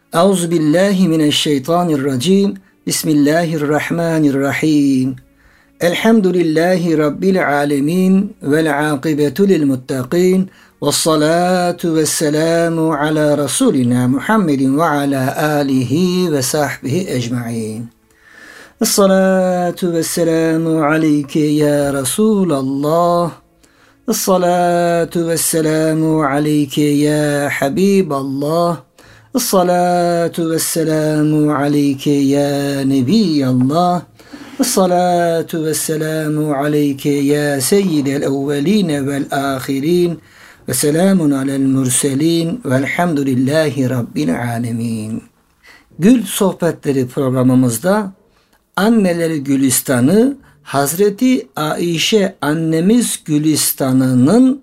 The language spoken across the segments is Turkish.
Euzubillahimineşşeytanirracim. Bismillahirrahmanirrahim. Elhamdülillahi Rabbil alemin. Vel akibetu lil muttaqin. Vessalatu vesselamu ala Resulina Muhammedin ve ala alihi ve sahbihi ecma'in. Esselatu vesselamu aleyke ya Resulallah. Esselatu vesselamu aleyke ya Habiballah. Esselatu vesselamu aleyke ya Nebiyallah. Esselatu vesselamu aleyke ya seyyidel evveline vel ahirin. Ve selamun alel mürselin velhamdülillahi rabbil alemin. Gül Sohbetleri programımızda Anneleri Gülistanı Hazreti Ayşe annemiz Gülistanı'nın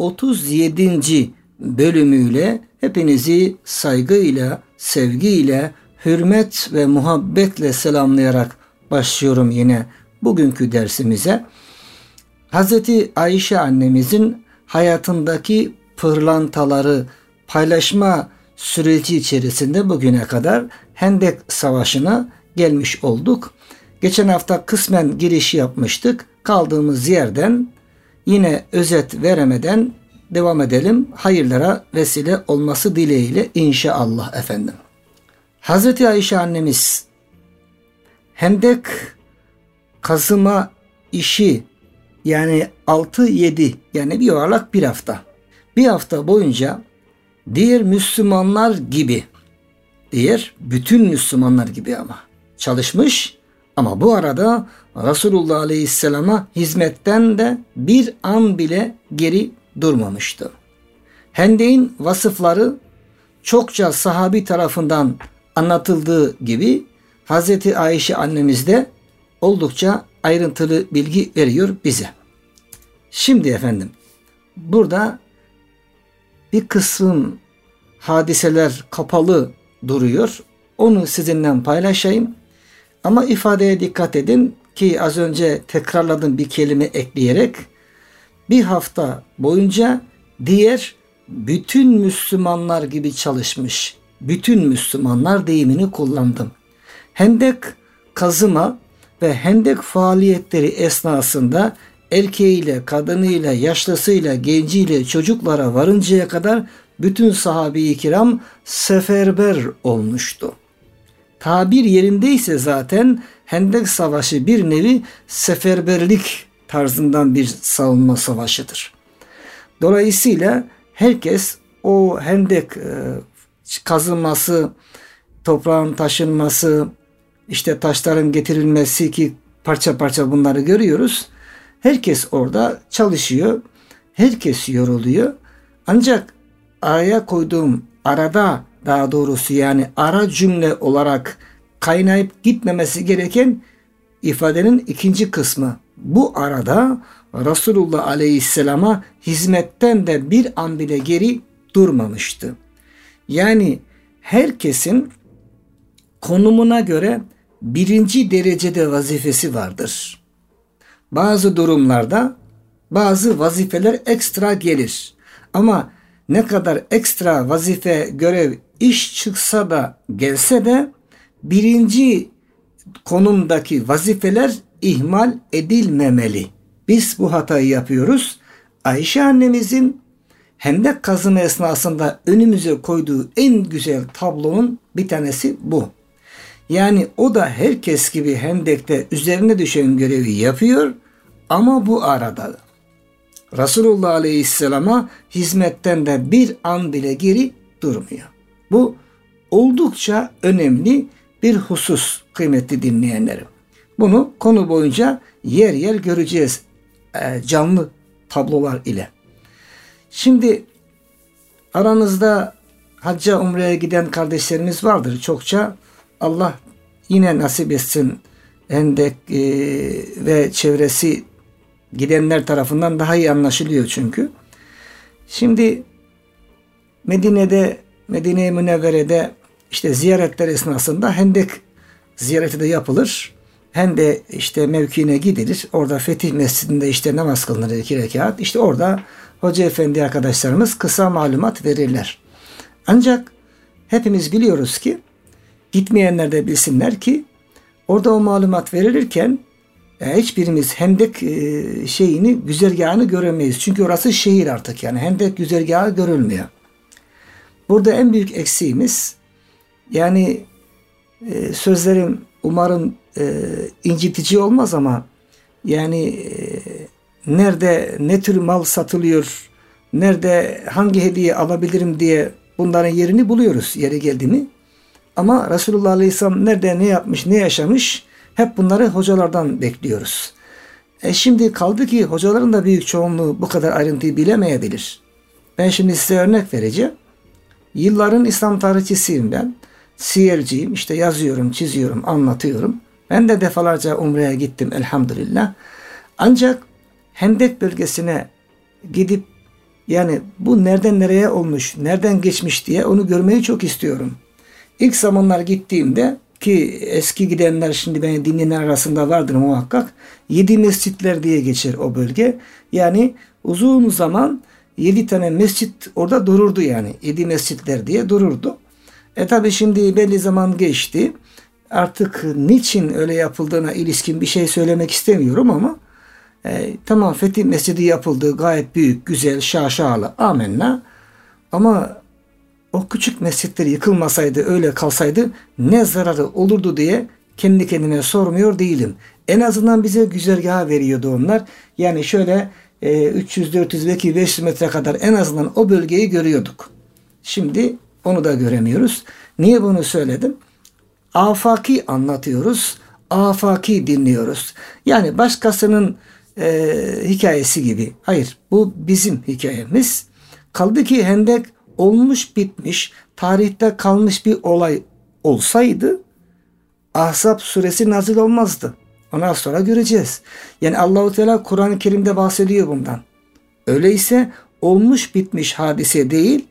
37. bölümüyle hepinizi saygıyla, sevgiyle, hürmet ve muhabbetle selamlayarak başlıyorum yine bugünkü dersimize. Hazreti Ayşe annemizin hayatındaki pırlantaları paylaşma süreci içerisinde bugüne kadar Hendek Savaşı'na gelmiş olduk. Geçen hafta kısmen girişi yapmıştık. Kaldığımız yerden yine özet veremeden devam edelim. Hayırlara vesile olması dileğiyle inşallah efendim. Hazreti Ayşe annemiz Hendek kazıma işi yani 6-7 yani bir yuvarlak bir hafta. Bir hafta boyunca diğer Müslümanlar gibi, bütün Müslümanlar gibi ama çalışmış ama bu arada Resulullah Aleyhisselam'a hizmetten de bir an bile geri durmamıştı. Hendek'in vasıfları çokça sahabi tarafından anlatıldığı gibi Hazreti Ayşe annemiz de oldukça ayrıntılı bilgi veriyor bize. Şimdi efendim burada bir kısım hadiseler kapalı duruyor. Onu sizinle paylaşayım. Ama ifadeye dikkat edin ki az önce tekrarladım bir kelime ekleyerek. Bir hafta boyunca diğer bütün Müslümanlar gibi çalışmış. Bütün Müslümanlar deyimini kullandım. Hendek kazıma ve hendek faaliyetleri esnasında erkeğiyle, kadınıyla, yaşlısıyla, genciyle, çocuklara varıncaya kadar bütün sahabe-i kiram seferber olmuştu. Tabir yerindeyse zaten Hendek Savaşı bir nevi seferberlik tarzından bir savunma savaşıdır. Dolayısıyla herkes o hendek kazılması, toprağın taşınması, işte taşların getirilmesi ki parça parça bunları görüyoruz. Herkes orada çalışıyor. Herkes yoruluyor. Ancak araya koyduğum daha doğrusu yani ara cümle olarak kaynayıp gitmemesi gereken ifadenin ikinci kısmı. Bu arada Resulullah Aleyhisselam'a hizmetten de bir an bile geri durmamıştı. Yani herkesin konumuna göre birinci derecede vazifesi vardır. Bazı durumlarda bazı vazifeler ekstra gelir. Ama ne kadar ekstra vazife, görev, iş çıksa da gelse de birinci konumdaki vazifeler ihmal edilmemeli. Biz bu hatayı yapıyoruz. Ayşe annemizin hendek kazımı esnasında önümüze koyduğu en güzel tablonun bir tanesi bu. Yani o da herkes gibi hendekte üzerine düşen görevi yapıyor ama bu arada Resulullah Aleyhisselam'a hizmetten de bir an bile geri durmuyor. Bu oldukça önemli bir husus kıymetli dinleyenlerim. Bunu konu boyunca yer yer göreceğiz canlı tablolar ile. Şimdi aranızda hacca umreye giden kardeşlerimiz vardır çokça. Allah yine nasip etsin Hendek ve çevresi gidenler tarafından daha iyi anlaşılıyor çünkü. Şimdi Medine-i Münevvere'de işte ziyaretler esnasında Hendek ziyareti de yapılır. Hem de işte mevkiine gidilir. Orada Fetih Mescidi'nde işte namaz kılınır 2 rekat. İşte orada Hoca Efendi arkadaşlarımız kısa malumat verirler. Ancak hepimiz biliyoruz ki, gitmeyenler de bilsinler ki orada o malumat verilirken hiçbirimiz Hendek güzergahını göremeyiz. Çünkü orası şehir artık, yani Hendek güzergahı görülmüyor. Burada en büyük eksiğimiz, yani sözlerim umarım incitici olmaz ama yani nerede ne tür mal satılıyor, nerede hangi hediye alabilirim diye bunların yerini buluyoruz yeri geldi mi. Ama Resulullah Aleyhisselam nerede ne yapmış, ne yaşamış, hep bunları hocalardan bekliyoruz. Şimdi kaldı ki hocaların da büyük çoğunluğu bu kadar ayrıntıyı bilemeyebilir. Ben şimdi size örnek vereceğim. Yılların İslam tarihçisiyim ben. Siyerciyim. İşte yazıyorum, çiziyorum, anlatıyorum. Ben de defalarca Umre'ye gittim elhamdülillah. Ancak Hendek bölgesine gidip yani bu nereden nereye olmuş, nereden geçmiş diye onu görmeyi çok istiyorum. İlk zamanlar gittiğimde, ki eski gidenler şimdi beni dinleyenler arasında vardır muhakkak, 7 mescitler diye geçer o bölge. Yani uzun zaman 7 tane mescit orada dururdu yani. 7 mescitler diye dururdu. Tabi şimdi belli zaman geçti. Artık niçin öyle yapıldığına ilişkin bir şey söylemek istemiyorum ama tamam, Fetih Mescidi yapıldı. Gayet büyük, güzel, şaşalı. Amenna. Ama o küçük mescitler yıkılmasaydı, öyle kalsaydı ne zararı olurdu diye kendi kendime sormuyor değilim. En azından bize güzergah veriyordu onlar. Yani şöyle 300-400 belki 500 metre kadar en azından o bölgeyi görüyorduk. Şimdi onu da göremiyoruz. Niye bunu söyledim? Afaki anlatıyoruz. Afaki dinliyoruz. Yani başkasının hikayesi gibi. Hayır, bu bizim hikayemiz. Kaldı ki Hendek olmuş bitmiş, tarihte kalmış bir olay olsaydı Ahzab suresi nazil olmazdı. Ondan sonra göreceğiz. Yani Allahu Teala Kur'an-ı Kerim'de bahsediyor bundan. Öyleyse olmuş bitmiş hadise değil,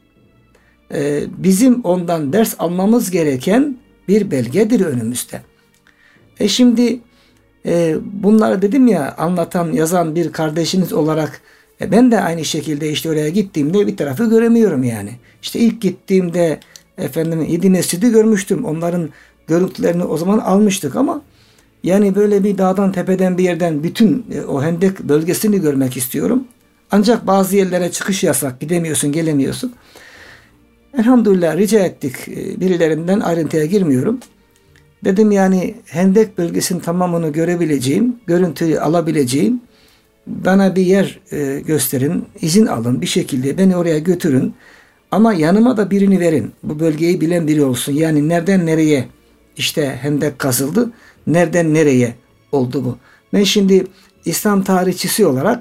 bizim ondan ders almamız gereken bir belgedir önümüzde. Şimdi bunları dedim ya, anlatan, yazan bir kardeşiniz olarak ben de aynı şekilde işte oraya gittiğimde bir tarafı göremiyorum yani. İşte ilk gittiğimde 7 mescidi görmüştüm. Onların görüntülerini o zaman almıştık ama yani böyle bir dağdan, tepeden bir yerden bütün o Hendek bölgesini görmek istiyorum. Ancak bazı yerlere çıkış yasak. Gidemiyorsun, gelemiyorsun. Elhamdülillah rica ettik birilerinden, ayrıntıya girmiyorum. Dedim yani Hendek bölgesinin tamamını görebileceğim, görüntüyü alabileceğim, bana bir yer gösterin, izin alın, bir şekilde beni oraya götürün. Ama yanıma da birini verin. Bu bölgeyi bilen biri olsun. Yani nereden nereye işte Hendek kazıldı, nereden nereye oldu bu. Ben şimdi İslam tarihçisi olarak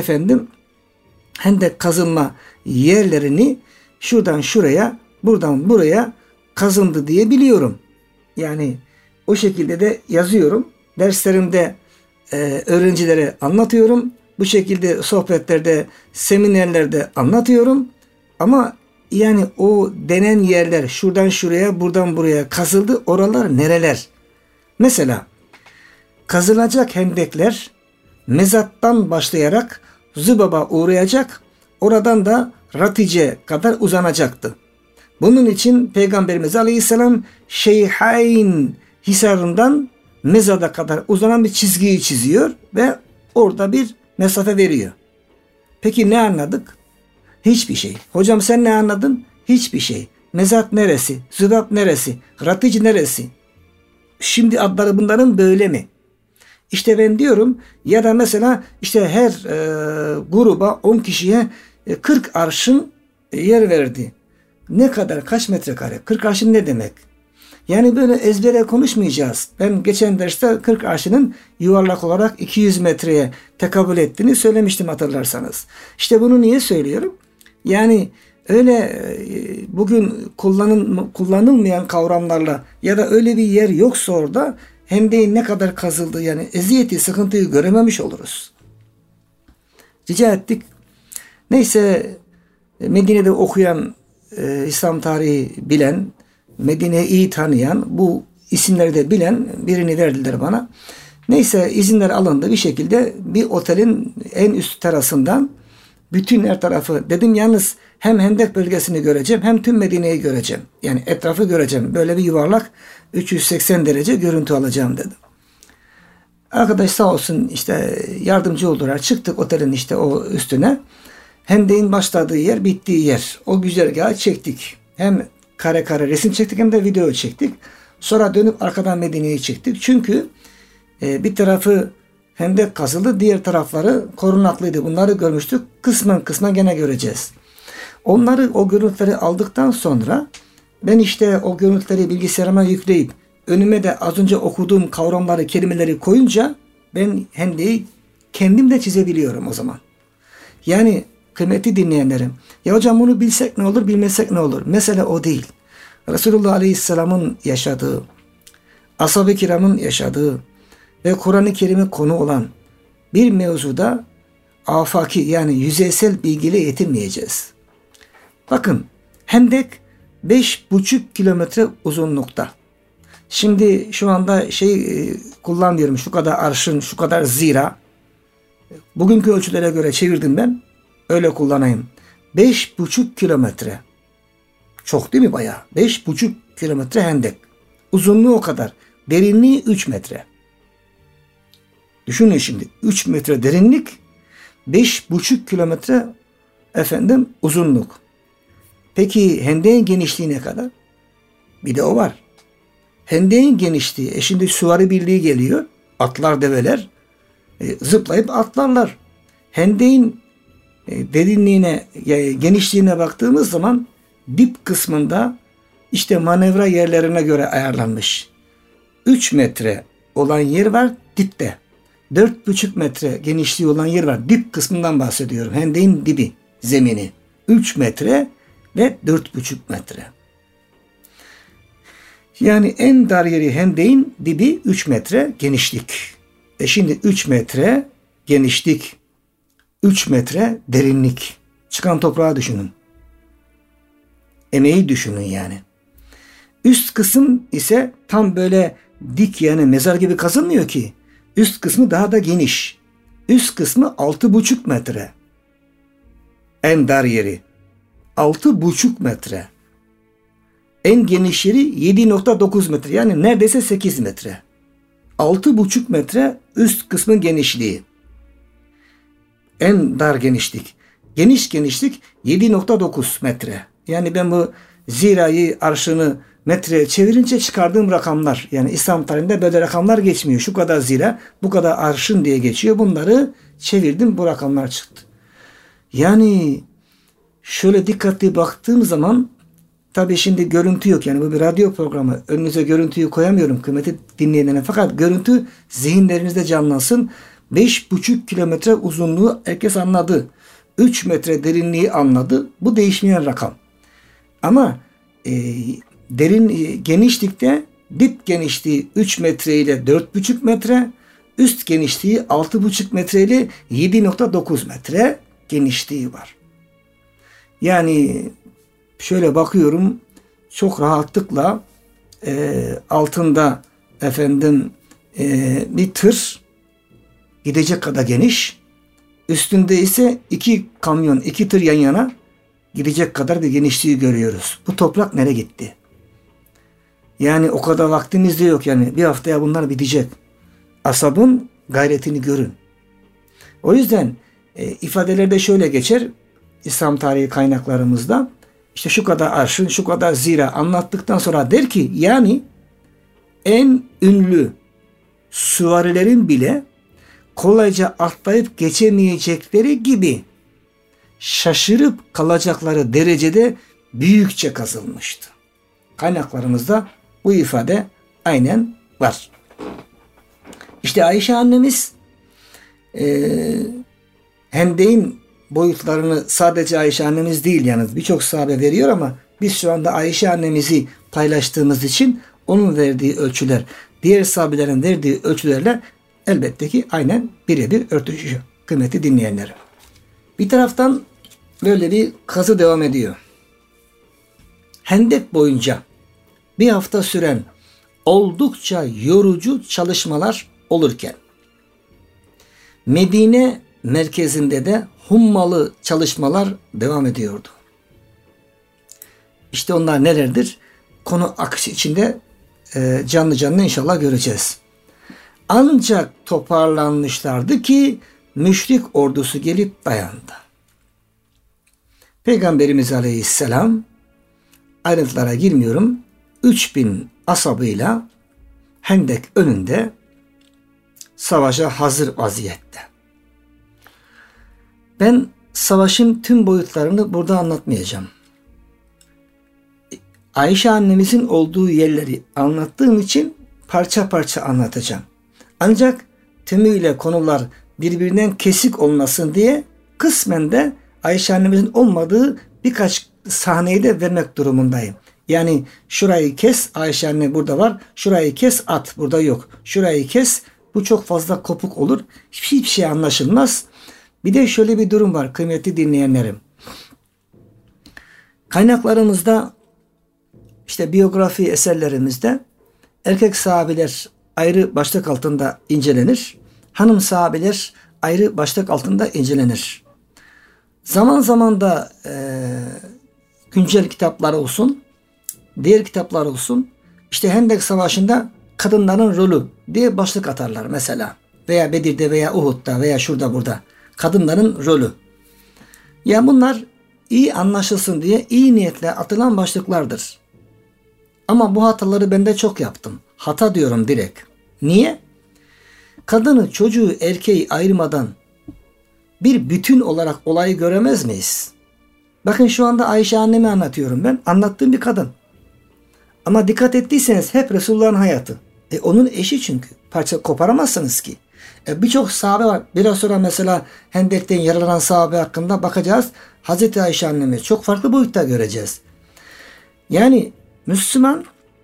Hendek kazılma yerlerini şuradan şuraya, buradan buraya kazındı diye biliyorum. Yani o şekilde de yazıyorum. Derslerimde öğrencilere anlatıyorum. Bu şekilde sohbetlerde, seminerlerde anlatıyorum. Ama yani o denen yerler şuradan şuraya, buradan buraya kazıldı. Oralar nereler? Mesela kazılacak hendekler mezattan başlayarak Zübab'a uğrayacak. Oradan da Ratice kadar uzanacaktı. Bunun için Peygamberimiz Aleyhisselam Şeyhayn Hisarı'ndan Mezad'a kadar uzanan bir çizgiyi çiziyor ve orada bir mesafe veriyor. Peki ne anladık? Hiçbir şey. Hocam sen ne anladın? Hiçbir şey. Mezat neresi? Zübab neresi? Ratice neresi? Şimdi adları bunların böyle mi? İşte ben diyorum, ya da mesela işte her gruba 10 kişiye 40 arşın yer verdi. Ne kadar? Kaç metrekare? 40 arşın ne demek? Yani böyle ezbere konuşmayacağız. Ben geçen derste 40 arşının yuvarlak olarak 200 metreye tekabül ettiğini söylemiştim, hatırlarsanız. İşte bunu niye söylüyorum? Yani öyle bugün kullanılmayan kavramlarla ya da öyle bir yer yoksa orada Hendek'in ne kadar kazıldığı, yani eziyeti, sıkıntıyı görememiş oluruz. Rica ettik. Neyse, Medine'de okuyan, İslam tarihi bilen, Medine'yi iyi tanıyan, bu isimleri de bilen birini verdiler bana. Neyse, izinler alındı bir şekilde. Bir otelin en üst terasından Bütün her tarafı dedim, yalnız hem Hendek bölgesini göreceğim hem tüm Medine'yi göreceğim. Yani etrafı göreceğim. Böyle bir yuvarlak 380 derece görüntü alacağım dedim. Arkadaş sağ olsun işte yardımcı oldular. Çıktık otelin işte o üstüne. Hendek'in başladığı yer, bittiği yer. O güzergahı çektik. Hem kare kare resim çektik hem de video çektik. Sonra dönüp arkadan Medine'yi çektik. Çünkü bir tarafı Hendek kazıldı, diğer tarafları korunaklıydı. Bunları görmüştük. Kısmen gene göreceğiz. O görüntüleri aldıktan sonra ben işte o görüntüleri bilgisayarıma yükleyip önüme de az önce okuduğum kavramları, kelimeleri koyunca ben Hendek'i kendim de çizebiliyorum o zaman. Yani kıymetli dinleyenlerim, ya hocam bunu bilsek ne olur, bilmesek ne olur? Mesele o değil. Resulullah Aleyhisselam'ın yaşadığı, ashab-ı kiramın yaşadığı ve Kur'an-ı Kerim'e konu olan bir mevzuda afaki yani yüzeysel bilgiyle yetinmeyeceğiz. Bakın, Hendek 5,5 kilometre uzunlukta. Şimdi şu anda kullanmıyorum, şu kadar arşın, şu kadar zira. Bugünkü ölçülere göre çevirdim ben. Öyle kullanayım. 5,5 kilometre. Çok değil mi bayağı? 5,5 kilometre Hendek. Uzunluğu o kadar. Derinliği 3 metre. Düşünün şimdi. 3 metre derinlik, 5,5 kilometre uzunluk. Peki Hendek'in genişliği ne kadar? Bir de o var. Hendek'in genişliği. Şimdi süvari birliği geliyor. Atlar, develer. Zıplayıp atlarlar. Hendek'in derinliğine, genişliğine baktığımız zaman dip kısmında işte manevra yerlerine göre ayarlanmış. 3 metre olan yer var dipte. 4,5 metre genişliği olan yer var. Dip kısmından bahsediyorum. Hendek'in dibi, zemini. 3 metre ve 4,5 metre. Yani en dar yeri Hendek'in dibi 3 metre genişlik. Şimdi 3 metre genişlik, 3 metre derinlik. Çıkan toprağı düşünün. Emeği düşünün yani. Üst kısım ise tam böyle dik, yani mezar gibi kazılmıyor ki. Üst kısmı daha da geniş. Üst kısmı 6,5 metre. En dar yeri 6,5 metre. En geniş yeri 7,9 metre. Yani neredeyse 8 metre. 6,5 metre üst kısmın genişliği. En dar genişlik. Geniş genişlik 7,9 metre. Yani ben bu zirayı, arşını metreye çevirince çıkardığım rakamlar. Yani İslam tarihinde böyle rakamlar geçmiyor. Şu kadar zira, bu kadar arşın diye geçiyor. Bunları çevirdim, bu rakamlar çıktı. Yani şöyle dikkatli baktığım zaman, tabii şimdi görüntü yok. Yani bu bir radyo programı. Önünüze görüntüyü koyamıyorum kıymetli dinleyenlerine. Fakat görüntü zihinlerinizde canlansın. 5,5 kilometre uzunluğu herkes anladı. 3 metre derinliği anladı. Bu değişmeyen rakam. Ama genişlikte dip genişliği 3 metre ile 4,5 metre, üst genişliği 6,5 metre ile 7,9 metre genişliği var. Yani şöyle bakıyorum, çok rahatlıkla altında bir tır gidecek kadar geniş, üstünde ise 2 kamyon, 2 tır yan yana gidecek kadar bir genişliği görüyoruz. Bu toprak nereye gitti? Yani o kadar vaktimiz de yok yani. Bir haftaya bunlar bitecek. Asabın gayretini görün. O yüzden ifadelerde şöyle geçer İslam tarihi kaynaklarımızda. İşte şu kadar arşın, şu kadar zira anlattıktan sonra der ki, yani en ünlü süvarilerin bile kolayca atlayıp geçemeyecekleri gibi şaşırıp kalacakları derecede büyükçe kazılmıştı. Kaynaklarımızda bu ifade aynen var. İşte Ayşe annemiz Hendek'in boyutlarını sadece Ayşe annemiz değil, yalnız birçok sahabe veriyor ama biz şu anda Ayşe annemizi paylaştığımız için onun verdiği ölçüler diğer sahabelerin verdiği ölçülerle elbette ki aynen birebir örtüşüyor kıymetli dinleyenlerim. Bir taraftan böyle bir kazı devam ediyor. Hendek boyunca bir hafta süren oldukça yorucu çalışmalar olurken Medine merkezinde de hummalı çalışmalar devam ediyordu. İşte onlar nelerdir? Konu akışı içinde canlı canlı inşallah göreceğiz. Ancak toparlanmışlardı ki müşrik ordusu gelip dayandı. Peygamberimiz Aleyhisselam, ayrıntılara girmiyorum, 3000 asabıyla Hendek önünde savaşa hazır vaziyette. Ben savaşın tüm boyutlarını burada anlatmayacağım. Ayşe annemizin olduğu yerleri anlattığım için parça parça anlatacağım. Ancak tümüyle konular birbirinden kesik olmasın diye kısmen de Ayşe annemizin olmadığı birkaç sahneyi de vermek durumundayım. Yani şurayı kes, Ayşe anne burada var, şurayı kes, at burada yok. Şurayı kes, bu çok fazla kopuk olur. Hiçbir şey anlaşılmaz. Bir de şöyle bir durum var kıymetli dinleyenlerim. Kaynaklarımızda, işte biyografi eserlerimizde erkek sahabeler ayrı başlık altında incelenir. Hanım sahabeler ayrı başlık altında incelenir. Zaman zaman da güncel kitaplar olsun, diğer kitaplar olsun, işte Hendek Savaşı'nda kadınların rolü diye başlık atarlar mesela. Veya Bedir'de veya Uhud'da veya şurada burada. Kadınların rolü. Ya bunlar iyi anlaşılsın diye iyi niyetle atılan başlıklardır. Ama bu hataları ben de çok yaptım. Hata diyorum direkt. Niye? Kadını, çocuğu, erkeği ayırmadan bir bütün olarak olayı göremez miyiz? Bakın şu anda Ayşe annemi anlatıyorum ben. Anlattığım bir kadın. Ama dikkat ettiyseniz hep Resulullah'ın hayatı. Onun eşi çünkü. Parça koparamazsınız ki. Birçok sahabe var. Biraz sonra mesela Hendek'ten yaralanan sahabe hakkında bakacağız. Hazreti Ayşe annemi çok farklı boyutta göreceğiz. Yani Müslüman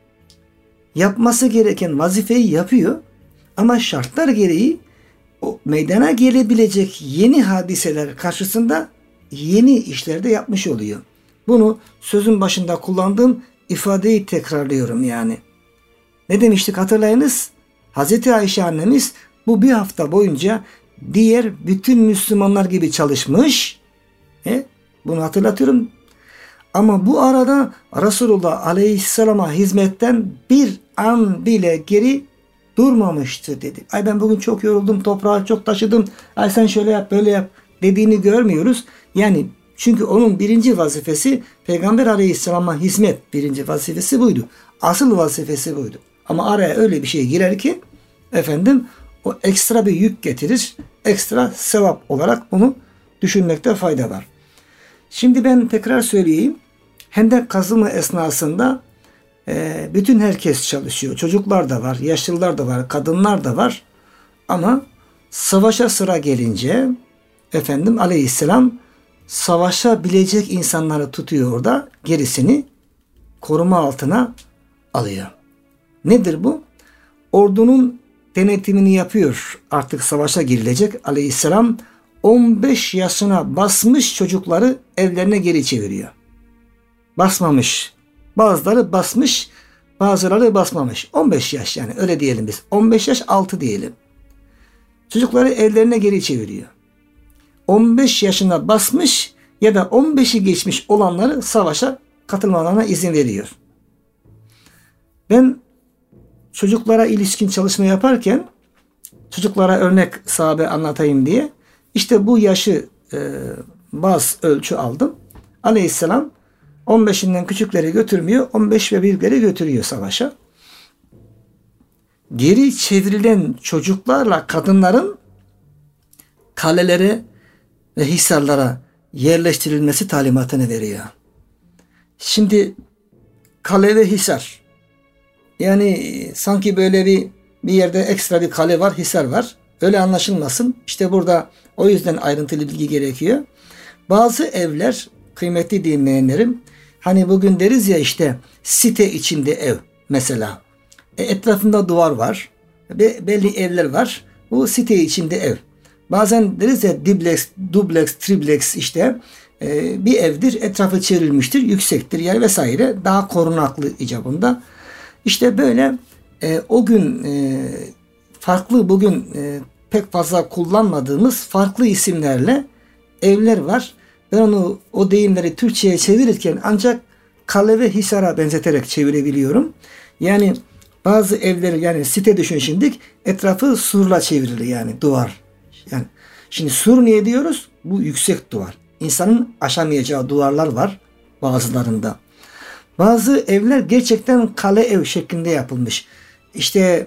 yapması gereken vazifeyi yapıyor. Ama şartlar gereği o meydana gelebilecek yeni hadiseler karşısında yeni işlerde yapmış oluyor. Bunu sözün başında kullandığım ifadeyi tekrarlıyorum yani. Ne demiştik hatırlayınız? Hazreti Ayşe annemiz bu bir hafta boyunca diğer bütün Müslümanlar gibi çalışmış. Bunu hatırlatıyorum. Ama bu arada Resulullah Aleyhisselam'a hizmetten bir an bile geri durmamıştı dedi. Ay ben bugün çok yoruldum, toprağı çok taşıdım. Ay sen şöyle yap, böyle yap dediğini görmüyoruz. Yani çünkü onun birinci vazifesi Peygamber Aleyhisselam'a hizmet, birinci vazifesi buydu. Asıl vazifesi buydu. Ama araya öyle bir şey girer ki efendim o ekstra bir yük getirir. Ekstra sevap olarak bunu düşünmekte fayda var. Şimdi ben tekrar söyleyeyim. Hendek kazımı esnasında bütün herkes çalışıyor. Çocuklar da var, yaşlılar da var, kadınlar da var. Ama savaşa sıra gelince efendim Aleyhisselam savaşabilecek insanları tutuyor orada. Gerisini koruma altına alıyor. Nedir bu? Ordunun denetimini yapıyor. Artık savaşa girilecek. Aleyhisselam 15 yaşına basmış çocukları evlerine geri çeviriyor. Basmamış. Bazıları basmış, bazıları basmamış. 15 yaş yani öyle diyelim biz. 15 yaş altı diyelim. Çocukları evlerine geri çeviriyor. 15 yaşına basmış ya da 15'i geçmiş olanları savaşa katılmalarına izin veriyor. Ben çocuklara ilişkin çalışma yaparken çocuklara örnek sahabe anlatayım diye işte bu yaşı baz ölçü aldım. Aleyhisselam 15'inden küçükleri götürmüyor, 15 ve büyükleri götürüyor savaşa. Geri çevrilen çocuklarla kadınların kalelere ve hisarlara yerleştirilmesi talimatını veriyor. Şimdi kale ve hisar. Yani sanki böyle bir yerde ekstra bir kale var, hisar var. Öyle anlaşılmasın. İşte burada o yüzden ayrıntılı bilgi gerekiyor. Bazı evler, kıymetli dinleyenlerim, hani bugün deriz ya işte site içinde ev mesela. Etrafında duvar var. Belli evler var. Bu site içinde ev. Bazen deriz ya dubleks, tripleks işte bir evdir. Etrafı çevrilmiştir. Yüksektir yer vesaire. Daha korunaklı icabında. İşte böyle o gün farklı bugün pek fazla kullanmadığımız farklı isimlerle evler var. Ben o deyimleri Türkçe'ye çevirirken ancak kale ve hisara benzeterek çevirebiliyorum. Yani bazı evleri, yani site düşün şimdi, etrafı surla çevrili, yani duvar. Yani şimdi sur niye diyoruz? Bu yüksek duvar. İnsanın aşamayacağı duvarlar var bazılarında. Bazı evler gerçekten kale ev şeklinde yapılmış. İşte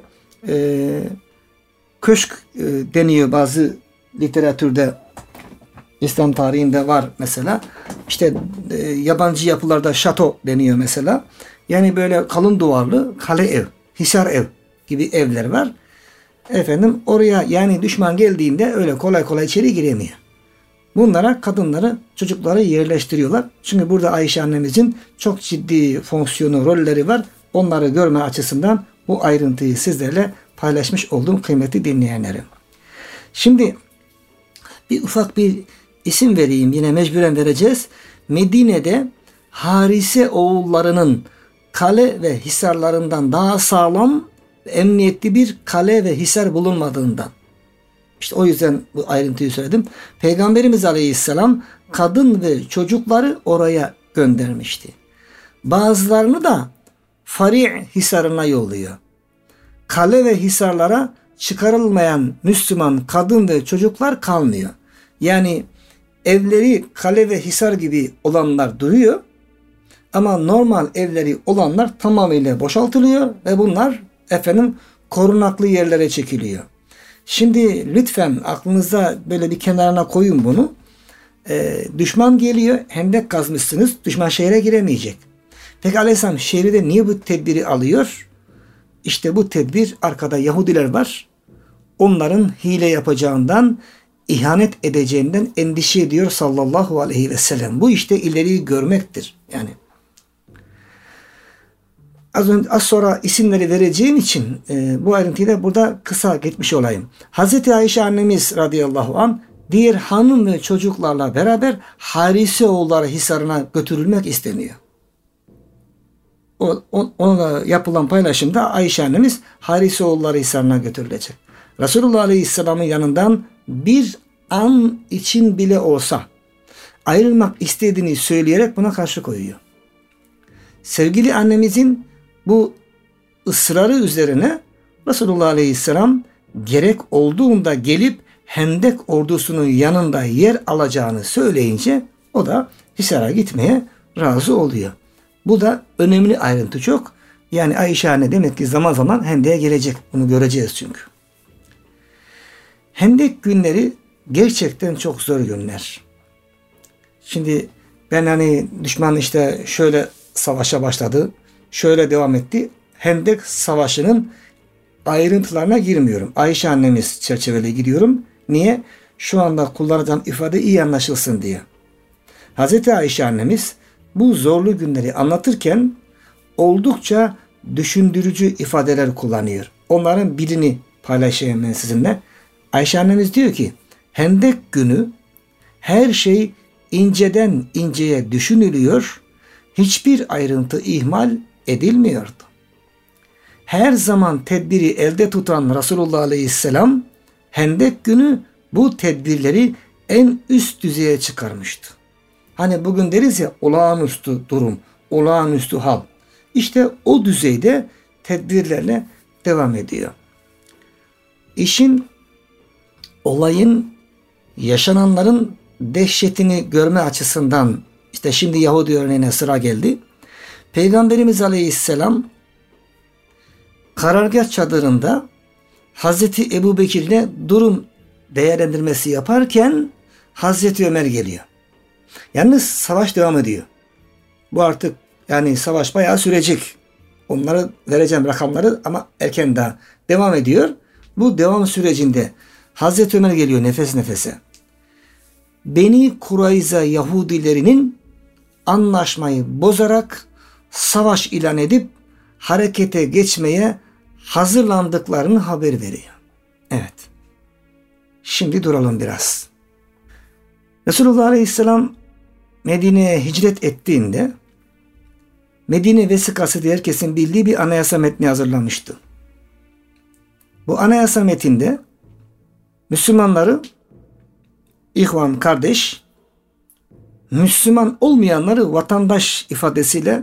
köşk deniyor bazı literatürde, İslam tarihinde var mesela. İşte yabancı yapılarda şato deniyor mesela. Yani böyle kalın duvarlı kale ev, hisar ev gibi evler var. Efendim oraya yani düşman geldiğinde öyle kolay kolay içeri giremiyor. Bunlara kadınları, çocukları yerleştiriyorlar. Çünkü burada Ayşe annemizin çok ciddi fonksiyonu, rolleri var. Onları görme açısından bu ayrıntıyı sizlerle paylaşmış olduğum kıymetli dinleyenlerim. Şimdi ufak bir isim vereyim. Yine mecburen vereceğiz. Medine'de Harise oğullarının kale ve hisarlarından daha sağlam, emniyetli bir kale ve hisar bulunmadığından. İşte o yüzden bu ayrıntıyı söyledim. Peygamberimiz Aleyhisselam kadın ve çocukları oraya göndermişti. Bazılarını da Fari' hisarına yolluyor. Kale ve hisarlara çıkarılmayan Müslüman kadın ve çocuklar kalmıyor. Yani evleri kale ve hisar gibi olanlar duruyor. Ama normal evleri olanlar tamamıyla boşaltılıyor ve bunlar korunaklı yerlere çekiliyor. Şimdi lütfen aklınıza böyle bir kenarına koyun bunu. Düşman geliyor, hendek kazmışsınız, düşman şehre giremeyecek. Peki Aleyhisselam şehirde niye bu tedbiri alıyor? İşte bu tedbir, arkada Yahudiler var. Onların hile yapacağından, ihanet edeceğinden endişe ediyor sallallahu aleyhi ve sellem. Bu işte ileriyi görmektir. Yani az sonra isimleri vereceğim için bu ayrıntıyı da burada kısa geçmiş olayım. Hazreti Ayşe annemiz radıyallahu anh diğer hanım ve çocuklarla beraber Harise oğulları hisarına götürülmek isteniyor. Ona yapılan paylaşımda Ayşe annemiz Harise oğulları hisarına götürülecek. Resulullah Aleyhisselam'ın yanından bir an için bile olsa ayrılmak istediğini söyleyerek buna karşı koyuyor. Sevgili annemizin bu ısrarı üzerine Resulullah Aleyhisselam gerek olduğunda gelip Hendek ordusunun yanında yer alacağını söyleyince o da Hisar'a gitmeye razı oluyor. Bu da önemli ayrıntı çok. Yani Ayşe anne demek ki zaman zaman Hendek'e gelecek. Bunu göreceğiz çünkü. Hendek günleri gerçekten çok zor günler. Şimdi ben düşman işte şöyle savaşa başladı, şöyle devam etti. Hendek Savaşı'nın ayrıntılarına girmiyorum. Ayşe annemiz çerçeveli gidiyorum. Niye? Şu anda kullanacağım ifade iyi anlaşılsın diye. Hazreti Ayşe annemiz bu zorlu günleri anlatırken oldukça düşündürücü ifadeler kullanıyor. Onların birini paylaşayım ben sizinle. Ayşe annemiz diyor ki, Hendek günü her şey inceden inceye düşünülüyor, hiçbir ayrıntı ihmal edilmiyordu. Her zaman tedbiri elde tutan Resulullah Aleyhisselam Hendek günü bu tedbirleri en üst düzeye çıkarmıştı. Hani bugün deriz ya, olağanüstü durum, olağanüstü hal. İşte o düzeyde tedbirlerle devam ediyor. Olayın, yaşananların dehşetini görme açısından işte şimdi Yahudi örneğine sıra geldi. Peygamberimiz Aleyhisselam karargah çadırında Hazreti Ebu Bekir ile durum değerlendirmesi yaparken Hazreti Ömer geliyor. Yalnız savaş devam ediyor. Bu artık savaş bayağı sürecek. Onları vereceğim rakamları ama erken daha devam ediyor. Bu devam sürecinde Hazreti Ömer geliyor nefes nefese. Beni Kurayza Yahudilerinin anlaşmayı bozarak savaş ilan edip harekete geçmeye hazırlandıklarını haber veriyor. Evet. Şimdi duralım biraz. Resulullah Aleyhisselam Medine'ye hicret ettiğinde Medine vesikası diye herkesin bildiği bir anayasa metni hazırlamıştı. Bu anayasa metinde Müslümanları ihvan, kardeş, Müslüman olmayanları vatandaş ifadesiyle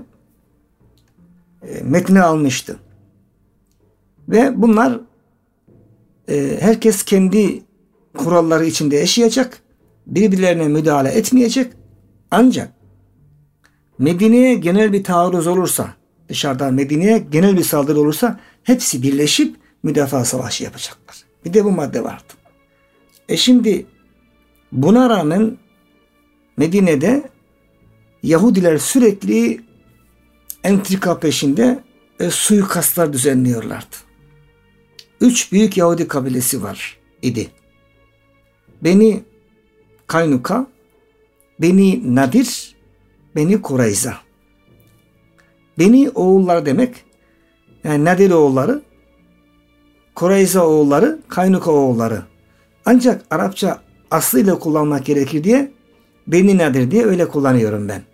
metne almıştı. Ve bunlar herkes kendi kuralları içinde yaşayacak, birbirlerine müdahale etmeyecek. Ancak Medine'ye genel bir taarruz olursa, dışarıdan Medine'ye genel bir saldırı olursa hepsi birleşip müdafaa savaşı yapacaklar. Bir de bu madde vardı. Şimdi buna rağmen Medine'de Yahudiler sürekli entrika peşinde suikastlar düzenliyorlardı. 3 büyük Yahudi kabilesi var idi. Beni Kaynuka, Beni Nadir, Beni Kureyza. Beni oğulları demek, yani Nadir oğulları, Kureyza oğulları, Kaynuka oğulları. Ancak Arapça aslıyla kullanmak gerekir diye Beni Nadir diye öyle kullanıyorum ben.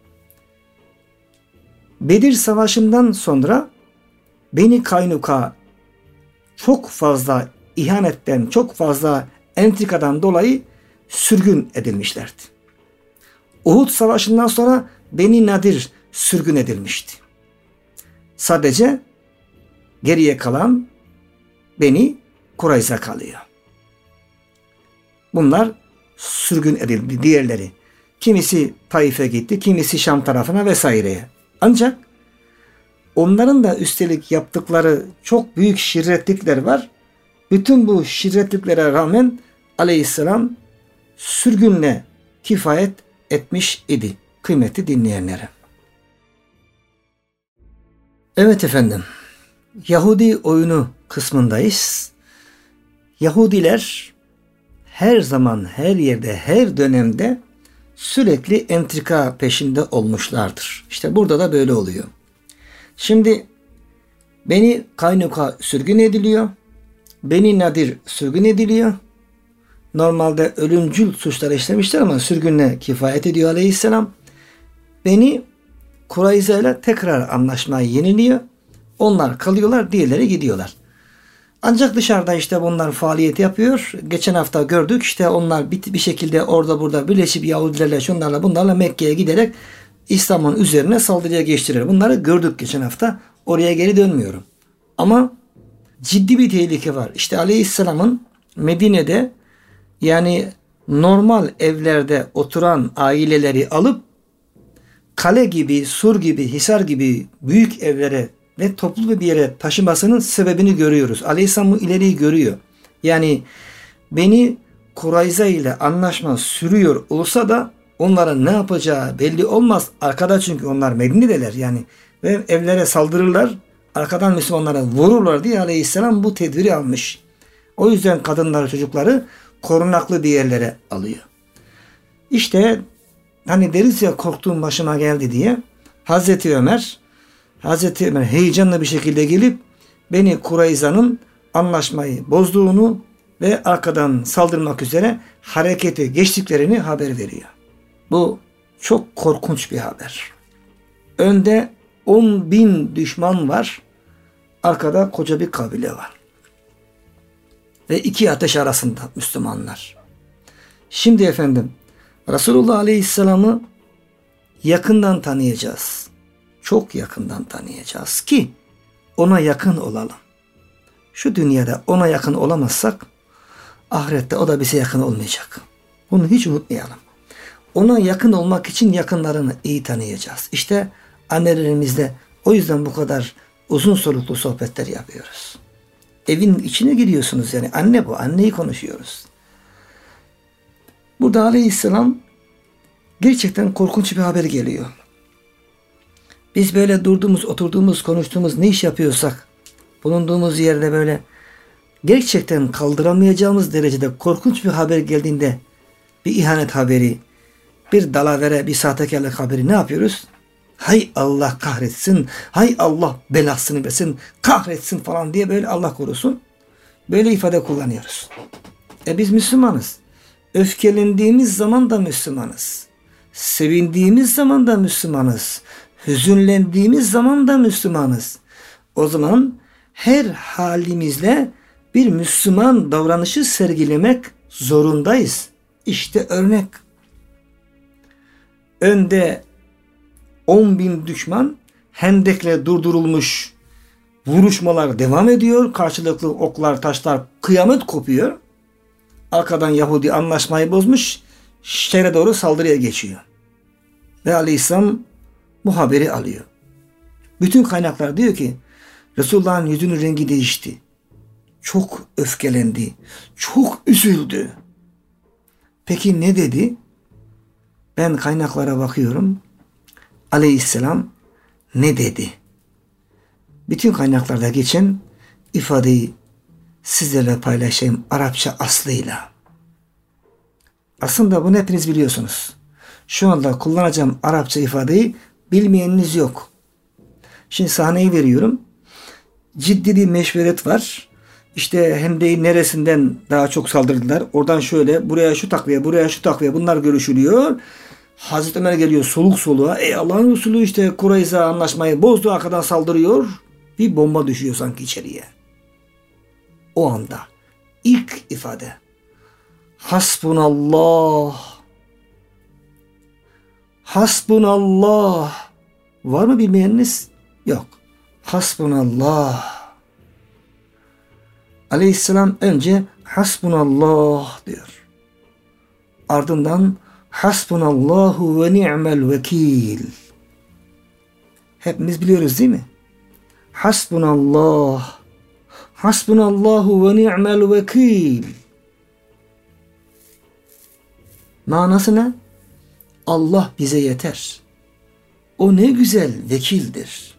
Bedir Savaşı'ndan sonra Beni Kaynuka çok fazla ihanetten, çok fazla entrikadan dolayı sürgün edilmişlerdi. Uhud Savaşı'ndan sonra Beni Nadir sürgün edilmişti. Sadece geriye kalan Beni Kureyza kalıyor. Bunlar sürgün edildi, diğerleri. Kimisi Taif'e gitti, kimisi Şam tarafına vesaireye. Ancak onların da üstelik yaptıkları çok büyük şirretlikler var. Bütün bu şirretliklere rağmen Aleyhisselam sürgünle kifayet etmiş idi. Kıymetli dinleyenlere. Evet efendim. Yahudi oyunu kısmındayız. Yahudiler her zaman, her yerde, her dönemde sürekli entrika peşinde olmuşlardır. İşte burada da böyle oluyor. Şimdi Beni Kaynuka sürgün ediliyor. Beni Nadir sürgün ediliyor. Normalde ölümcül suçlar işlemişler ama sürgünle kifayet ediyor Aleyhisselam. Beni Kureyza ile tekrar anlaşmayı yeniliyor. Onlar kalıyorlar, diğerleri gidiyorlar. Ancak dışarıda işte bunlar faaliyet yapıyor. Geçen hafta gördük işte onlar bir şekilde orada burada birleşip Yahudilerle şunlarla bunlarla Mekke'ye giderek İslam'ın üzerine saldırıya geçtirir. Bunları gördük geçen hafta. Oraya geri dönmüyorum. Ama ciddi bir tehlike var. İşte Aleyhisselam'ın Medine'de yani normal evlerde oturan aileleri alıp kale gibi, sur gibi, hisar gibi büyük evlere ve toplu bir yere taşımasının sebebini görüyoruz. Aleyhisselam bu ileriyi görüyor. Yani Beni Kureyza ile anlaşma sürüyor olsa da onların ne yapacağı belli olmaz. Arkada çünkü onlar Medine'deler yani ve evlere saldırırlar. Arkadan Müslümanlara vururlar diye Aleyhisselam bu tedbiri almış. O yüzden kadınları, çocukları korunaklı bir yerlere alıyor. İşte hani deriz ya korktuğum başıma geldi diye Hazreti Ömer heyecanlı bir şekilde gelip Beni Kureyza'nın anlaşmayı bozduğunu ve arkadan saldırmak üzere harekete geçtiklerini haber veriyor. Bu çok korkunç bir haber. Önde 10.000 düşman var. Arkada koca bir kabile var. Ve iki ateş arasında Müslümanlar. Şimdi efendim Resulullah Aleyhisselam'ı yakından tanıyacağız. Çok yakından tanıyacağız ki ona yakın olalım. Şu dünyada ona yakın olamazsak ahirette o da bize yakın olmayacak. Bunu hiç unutmayalım. Ona yakın olmak için yakınlarını iyi tanıyacağız. İşte annelerimizle o yüzden bu kadar uzun soluklu sohbetler yapıyoruz. Evin içine giriyorsunuz yani anne bu. Anneyi konuşuyoruz. Burada Aleyhisselam gerçekten korkunç bir haber geliyor. Biz böyle durduğumuz, oturduğumuz, konuştuğumuz ne iş yapıyorsak bulunduğumuz yerde böyle gerçekten kaldıramayacağımız derecede korkunç bir haber geldiğinde bir ihanet haberi, bir dalavere, bir sahtekarlık haberi ne yapıyoruz? Hay Allah kahretsin, hay Allah belasını versin, kahretsin falan diye böyle Allah korusun. Böyle ifade kullanıyoruz. Biz Müslümanız. Öfkelendiğimiz zaman da Müslümanız. Sevindiğimiz zaman da Müslümanız. Hüzünlendiğimiz zaman da Müslümanız. O zaman her halimizle bir Müslüman davranışı sergilemek zorundayız. İşte örnek. Önde 10.000 düşman, hendekle durdurulmuş, vuruşmalar devam ediyor. Karşılıklı oklar, taşlar, kıyamet kopuyor. Arkadan Yahudi anlaşmayı bozmuş, şehre doğru saldırıya geçiyor. Ve Aleyhisselam bu haberi alıyor. Bütün kaynaklar diyor ki Resulullah'ın yüzünün rengi değişti. Çok öfkelendi. Çok üzüldü. Peki ne dedi? Ben kaynaklara bakıyorum. Aleyhisselam ne dedi? Bütün kaynaklarda geçen ifadeyi sizlerle paylaşayım Arapça aslıyla. Aslında bunu hepiniz biliyorsunuz. Şu anda kullanacağım Arapça ifadeyi bilmeyeniniz yok. Şimdi sahneyi veriyorum. Ciddi bir meşveret var. İşte Hende'nin neresinden daha çok saldırdılar. Oradan şöyle, buraya şu takviye, buraya şu takviye, bunlar görüşülüyor. Hazreti Ömer geliyor soluk soluğa. Allah'ın Resulü işte Kureyza anlaşmayı bozdu, arkadan saldırıyor. Bir bomba düşüyor sanki içeriye. O anda ilk ifade Hasbunallah. Hasbunallah. Var mı bilmeyeniniz? Yok. Hasbunallah. Aleyhisselam önce Hasbunallah diyor. Ardından Hasbunallahu ve ni'mel vekil. Hepimiz biliyoruz değil mi? Hasbunallah. Hasbunallahu ve ni'mel vekil. Manası ne? Allah bize yeter. O ne güzel vekildir.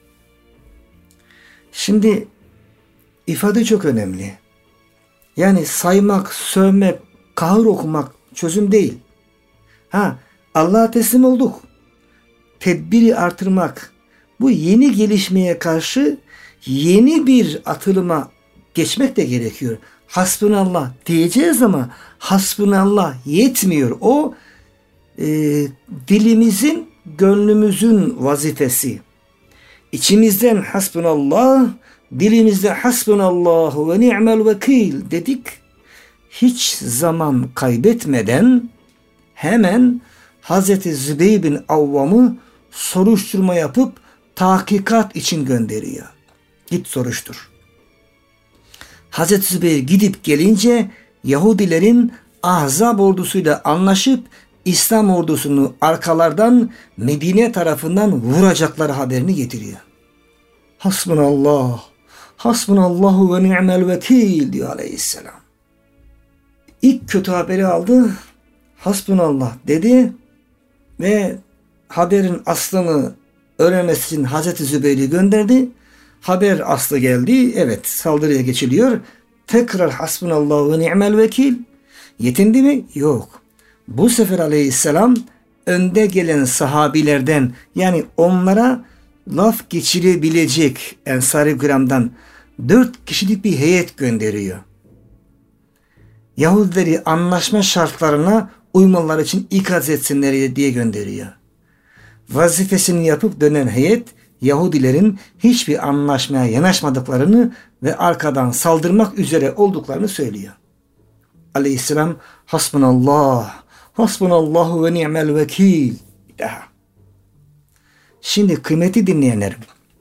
Şimdi ifade çok önemli. Yani saymak, sövmek, kahır okumak çözüm değil. Allah'a teslim olduk. Tedbiri artırmak, bu yeni gelişmeye karşı yeni bir atılıma geçmek de gerekiyor. Hasbunallah diyeceğiz ama hasbunallah yetmiyor. O dilimizin, gönlümüzün vazifesi. İçimizden hasbunallah, dilimizde hasbunallahu ve ni'mel vekil dedik. Hiç zaman kaybetmeden hemen Hazreti Zübeyir bin Avvam'ı soruşturma yapıp tahkikat için gönderiyor. Git soruştur. Hazreti Zübeyir gidip gelince Yahudilerin Ahzab ordusuyla anlaşıp İslam ordusunu arkalardan Medine tarafından vuracakları haberini getiriyor. Hasbunallah, hasbunallahu ve ni'mel vekil diyor Aleyhisselam. İlk kötü haberi aldı. Hasbunallah dedi ve haberin aslını öğrenmesi için Hazreti Zübeyir'i gönderdi. Haber aslı geldi. Evet, saldırıya geçiliyor. Tekrar hasbunallahu ve ni'mel vekil. Yetindi mi? Yok. Bu sefer Aleyhisselam önde gelen sahabilerden, yani onlara laf geçirebilecek Ensar-ı Kiram'dan 4 kişilik bir heyet gönderiyor. Yahudileri anlaşma şartlarına uymaları için ikaz etsinler diye gönderiyor. Vazifesini yapıp dönen heyet Yahudilerin hiçbir anlaşmaya yanaşmadıklarını ve arkadan saldırmak üzere olduklarını söylüyor. Aleyhisselam hasbunallah, hasbunallahu ve ni'mel vekil. Daha. Şimdi kıymeti dinleyenlerim,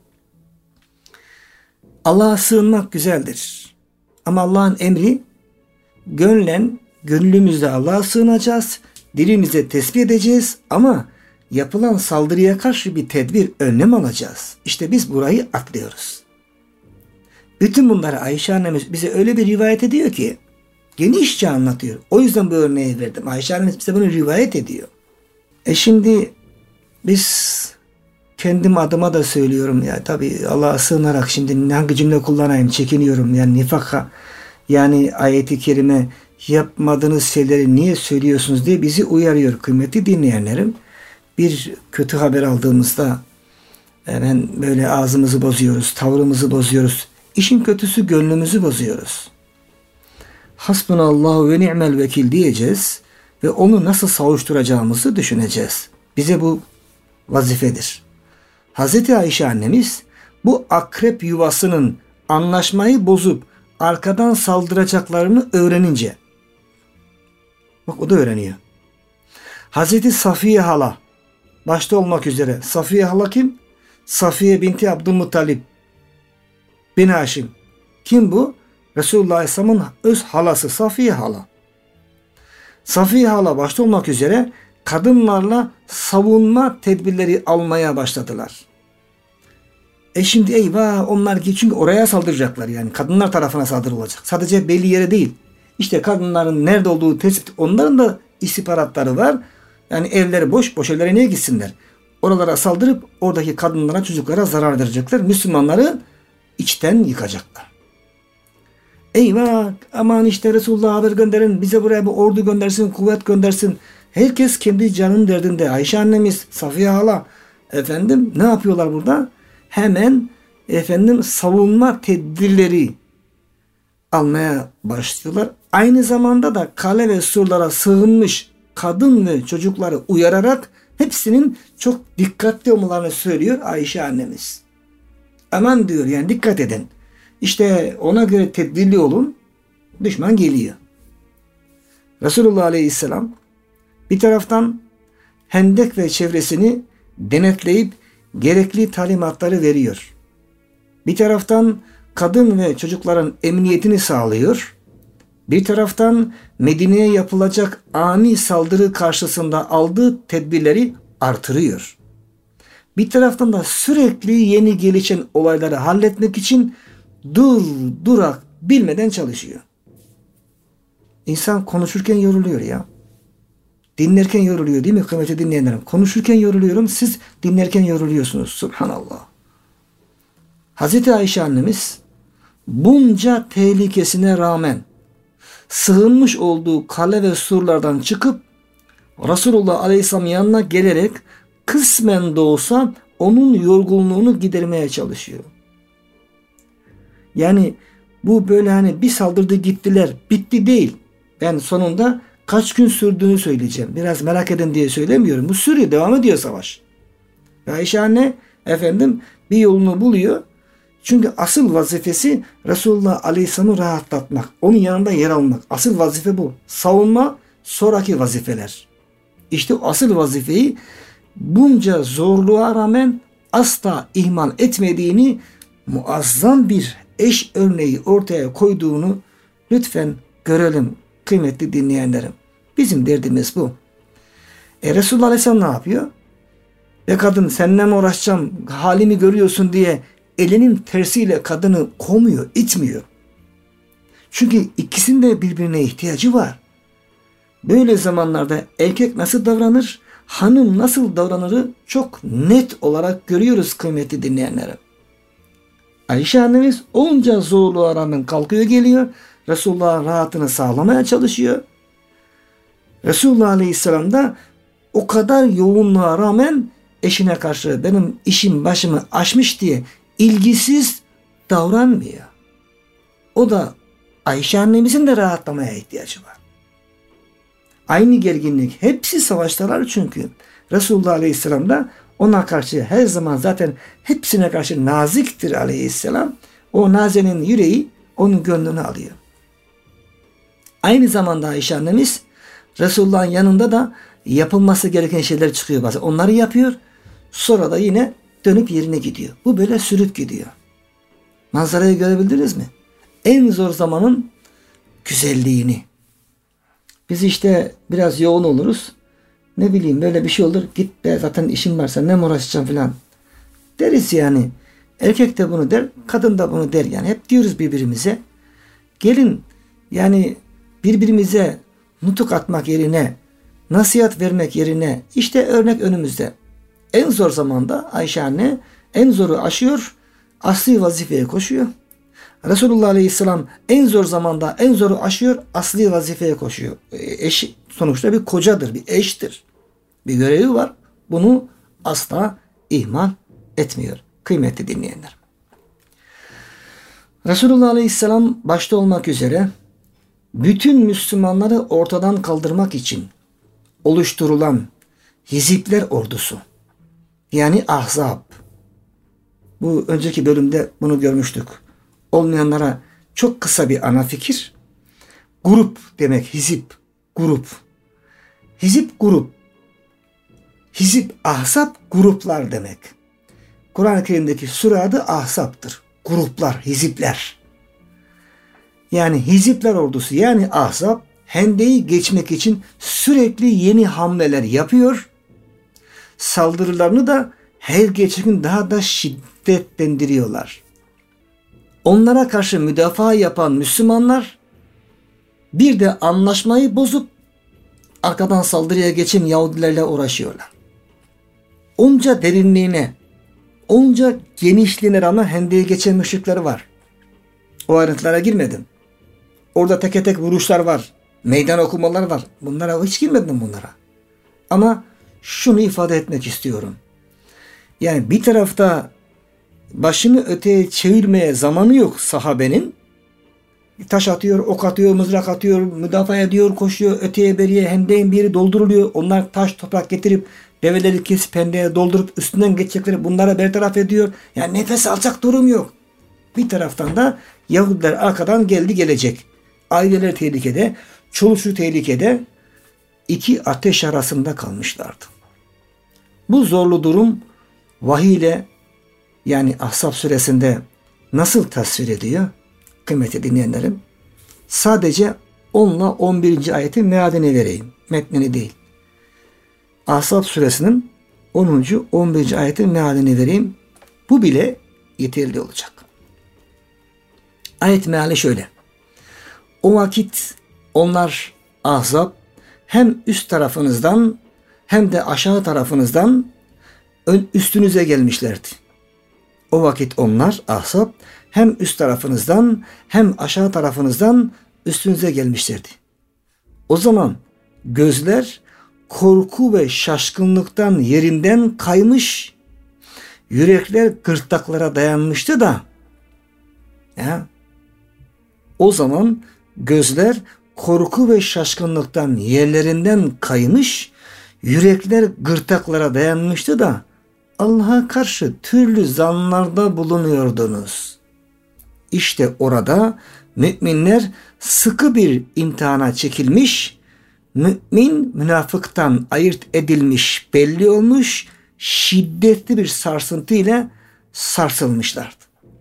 Allah'a sığınmak güzeldir. Ama Allah'ın emri gönlümüzde Allah'a sığınacağız, dilimizde tesbih edeceğiz ama yapılan saldırıya karşı bir tedbir, önlem alacağız. İşte biz burayı atlıyoruz. Bütün bunları Ayşe annemiz bize öyle bir rivayet ediyor ki genişçe anlatıyor. O yüzden bu örneği verdim. Ayşe annemiz bize bunu rivayet ediyor. Şimdi biz kendim adıma da söylüyorum ya, tabii Allah'a sığınarak şimdi hangi cümle kullanayım çekiniyorum. Yani nifaka, yani ayet-i kerime yapmadığınız şeyleri niye söylüyorsunuz diye bizi uyarıyor kıymetli dinleyenlerim. Bir kötü haber aldığımızda hemen böyle ağzımızı bozuyoruz, tavrımızı bozuyoruz. İşin kötüsü gönlümüzü bozuyoruz. Hasbunallahu ve ni'mel vekil diyeceğiz ve onu nasıl savuşturacağımızı düşüneceğiz. Bize bu vazifedir. Hazreti Ayşe annemiz bu akrep yuvasının anlaşmayı bozup arkadan saldıracaklarını öğrenince Bak o da öğreniyor. Hazreti Safiye hala başta olmak üzere. Safiye hala kim? Safiye binti Abdülmuttalip bin Haşim. Kim bu? Resulullah Aleyhisselam'ın öz halası Safiye hala. Safiye hala başta olmak üzere kadınlarla savunma tedbirleri almaya başladılar. Şimdi eyvah onlar ki çünkü oraya saldıracaklar yani kadınlar tarafına saldırılacak. Sadece belli yere değil. İşte kadınların nerede olduğu tespit onların da istihbaratları var. Yani evleri boş evlere niye gitsinler? Oralara saldırıp oradaki kadınlara çocuklara zarar verecekler. Müslümanları içten yıkacaklar. Eyvah aman işte Resulullah'a haber gönderin bize buraya bir ordu göndersin kuvvet göndersin. Herkes kendi canının derdinde. Ayşe annemiz Safiye hala efendim ne yapıyorlar burada? Hemen efendim savunma tedbirleri almaya başlıyorlar. Aynı zamanda da kale ve surlara sığınmış kadın ve çocukları uyararak hepsinin çok dikkatli olmalarını söylüyor Ayşe annemiz. Aman diyor yani dikkat edin. İşte ona göre tedbirli olun. Düşman geliyor. Resulullah Aleyhisselam bir taraftan Hendek ve çevresini denetleyip gerekli talimatları veriyor. Bir taraftan kadın ve çocukların emniyetini sağlıyor. Bir taraftan Medine'ye yapılacak ani saldırı karşısında aldığı tedbirleri artırıyor. Bir taraftan da sürekli yeni gelişen olayları halletmek için durak bilmeden çalışıyor. İnsan konuşurken yoruluyor ya. Dinlerken yoruluyor değil mi kıymetli dinleyenlerim? Konuşurken yoruluyorum, siz dinlerken yoruluyorsunuz. Subhanallah. Hazreti Ayşe annemiz bunca tehlikesine rağmen sığınmış olduğu kale ve surlardan çıkıp Resulullah Aleyhisselam yanına gelerek kısmen de olsa onun yorgunluğunu gidermeye çalışıyor. Yani bu böyle hani bir saldırdı gittiler bitti değil. Ben sonunda kaç gün sürdüğünü söyleyeceğim. Biraz merak edin diye söylemiyorum. Bu sürüyor, devam ediyor savaş. Ve Ayşe anne efendim bir yolunu buluyor. Çünkü asıl vazifesi Resulullah Aleyhisselam'ı rahatlatmak. Onun yanında yer almak. Asıl vazife bu. Savunma sonraki vazifeler. İşte asıl vazifeyi bunca zorluğa rağmen asla ihmal etmediğini muazzam bir eş örneği ortaya koyduğunu lütfen görelim kıymetli dinleyenlerim. Bizim derdimiz bu. Resulullah Aleyhisselam ne yapıyor? Kadın seninle mi uğraşacağım halimi görüyorsun diye elinin tersiyle kadını komuyor, itmiyor. Çünkü ikisinin de birbirine ihtiyacı var. Böyle zamanlarda erkek nasıl davranır, hanım nasıl davranırı çok net olarak görüyoruz kıymetli dinleyenlerim. Ayşe annemiz onca zorluğa rağmen kalkıyor geliyor. Resulullah'ın rahatını sağlamaya çalışıyor. Resulullah Aleyhisselam da o kadar yoğunluğa rağmen eşine karşı benim işim başımı aşmış diye ilgisiz davranmıyor. O da Ayşe annemizin de rahatlamaya ihtiyacı var. Aynı gerginlik. Hepsi savaştalar çünkü. Resulullah Aleyhisselam da ona karşı her zaman zaten hepsine karşı naziktir Aleyhisselam. O nazenin yüreği onun gönlünü alıyor. Aynı zamanda Ayşe annemiz Resulullah'ın yanında da yapılması gereken şeyler çıkıyor bazen. Onları yapıyor. Sonra da yine dönüp yerine gidiyor. Bu böyle sürüp gidiyor. Manzarayı görebildiniz mi? En zor zamanın güzelliğini. Biz işte biraz yoğun oluruz. Ne bileyim böyle bir şey olur. Git be zaten işim var sen ne mi uğraşacaksın filan. Deriz yani. Erkek de bunu der. Kadın da bunu der yani. Hep diyoruz birbirimize. Gelin yani birbirimize nutuk atmak yerine nasihat vermek yerine işte örnek önümüzde. En zor zamanda Ayşe anne en zoru aşıyor. Asli vazifeye koşuyor. Resulullah Aleyhisselam en zor zamanda en zoru aşıyor. Asli vazifeye koşuyor. Eş sonuçta bir kocadır, bir eştir. Bir görevi var. Bunu asla ihmal etmiyor. Kıymetli dinleyenler. Resulullah Aleyhisselam başta olmak üzere bütün Müslümanları ortadan kaldırmak için oluşturulan hizipler ordusu yani Ahzab. Bu önceki bölümde bunu görmüştük. Olmayanlara çok kısa bir ana fikir. Grup demek hizip, grup. Hizip grup. Hizip, ahzab gruplar demek. Kur'an-ı Kerim'deki sure adı ahzaptır. Gruplar, hizipler. Yani hizipler ordusu yani ahzab Hendek'i geçmek için sürekli yeni hamleler yapıyor. Saldırılarını da her geçen gün daha da şiddetlendiriyorlar. Onlara karşı müdafaa yapan Müslümanlar bir de anlaşmayı bozup arkadan saldırıya geçen Yahudilerle uğraşıyorlar. Onca derinliğine, onca genişliğine rağmen Hendek'i geçen müşrikler var. O ayrıntılara girmedim. Orada tek tek vuruşlar var. Meydan okumalar var. Bunlara hiç girmedim bunlara. Ama şunu ifade etmek istiyorum. Yani bir tarafta başını öteye çevirmeye zamanı yok sahabenin. Taş atıyor, ok atıyor, mızrak atıyor, müdafaa ediyor, koşuyor, öteye beriye Hendek'in bir yeri dolduruluyor. Onlar taş, toprak getirip develeri kesip Hendek'e doldurup üstünden geçecekleri bunlara bertaraf ediyor. Yani nefes alacak durum yok. Bir taraftan da Yahudiler arkadan geldi gelecek. Aileler tehlikede, çoluk tehlikede, iki ateş arasında kalmışlardı. Bu zorlu durum vahiy ile yani Ahzab suresinde nasıl tasvir ediyor? Kıymetli dinleyenlerim, sadece 10 ile 11. ayetin meadini vereyim. Metnini değil. Ahzab suresinin 10. 11. ayetin mealini vereyim. Bu bile yeterli olacak. Ayet meali şöyle. O vakit onlar Ahzab hem üst tarafınızdan hem de aşağı tarafınızdan üstünüze gelmişlerdi. O vakit onlar Ahzab hem üst tarafınızdan hem aşağı tarafınızdan üstünüze gelmişlerdi. O zaman gözler korku ve şaşkınlıktan yerinden kaymış, yürekler gırtlaklara dayanmıştı da o zaman gözler korku ve şaşkınlıktan yerlerinden kaymış, yürekler gırtlaklara dayanmıştı da Allah'a karşı türlü zanlarda bulunuyordunuz. İşte orada müminler sıkı bir imtihana çekilmiş, mümin münafıktan ayırt edilmiş, belli olmuş, şiddetli bir sarsıntı ile sarsılmışlardı.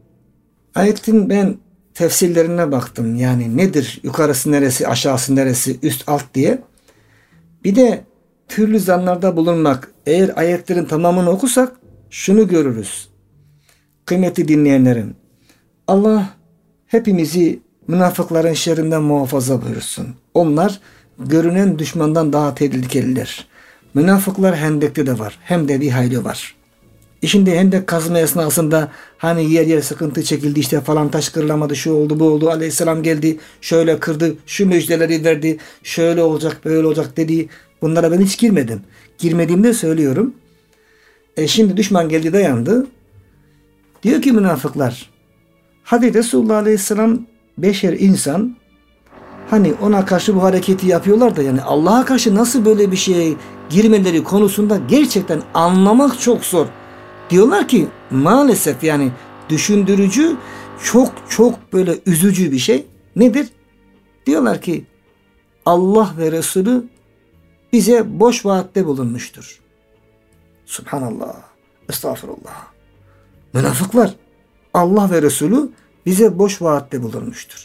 Ayetin ben tefsirlerine baktım. Yani nedir? Yukarısı neresi, aşağısı neresi, üst alt diye. Bir de türlü zanlarda bulunmak. Eğer ayetlerin tamamını okusak şunu görürüz. Kıymetli dinleyenlerim, Allah hepimizi münafıkların şerrinden muhafaza buyursun. Onlar görünen düşmandan daha tehlikeliler. Münafıklar Hendek'te de var. Hem de bir hayli var. Şimdi Hendek kazma esnasında hani yer yer sıkıntı çekildi, işte falan taş kırılamadı, şu oldu bu oldu, aleyhisselam geldi şöyle kırdı, şu müjdeleri verdi, şöyle olacak böyle olacak dedi. Bunlara ben hiç girmedim. Girmediğimde söylüyorum. Şimdi düşman geldi dayandı. Diyor ki münafıklar, hadi Resulullah aleyhisselam beşer insan, hani ona karşı bu hareketi yapıyorlar da yani Allah'a karşı nasıl böyle bir şeye girmeleri konusunda gerçekten anlamak çok zor. Diyorlar ki maalesef yani düşündürücü, çok böyle üzücü bir şey. Nedir? Diyorlar ki Allah ve Resulü bize boş vaatte bulunmuştur. Subhanallah. Estağfurullah. Münafıklar Allah ve Resulü bize boş vaatte bulunmuştur.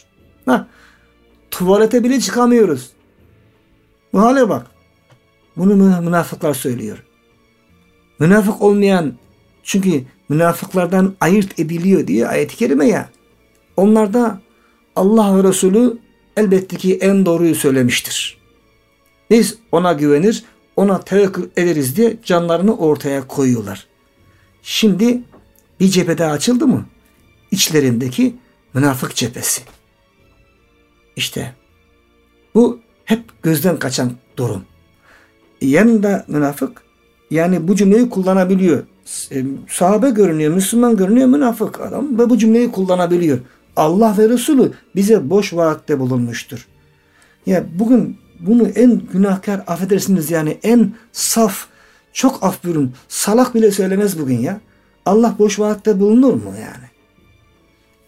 Tuvalete bile çıkamıyoruz. Bu hale bak. Bunu münafıklar söylüyor. Münafık olmayan, çünkü münafıklardan ayırt ediliyor diye ayet-i kerime ya. Onlar da Allah ve Resulü elbette ki en doğruyu söylemiştir. Biz ona güvenir, ona tevekkül ederiz diye canlarını ortaya koyuyorlar. Şimdi bir cephede açıldı mı? İçlerindeki münafık cephesi. İşte bu hep gözden kaçan durum. Yanında münafık, yani bu cümleyi kullanabiliyor. Sahabe görünüyor, Müslüman görünüyor, münafık adam ve bu cümleyi kullanabiliyor. Allah ve Resulü bize boş vaatte bulunmuştur. Ya bugün bunu en günahkar, affedersiniz yani en saf, çok af buyurun, salak bile söylemez bugün ya. Allah boş vaatte bulunur mu yani?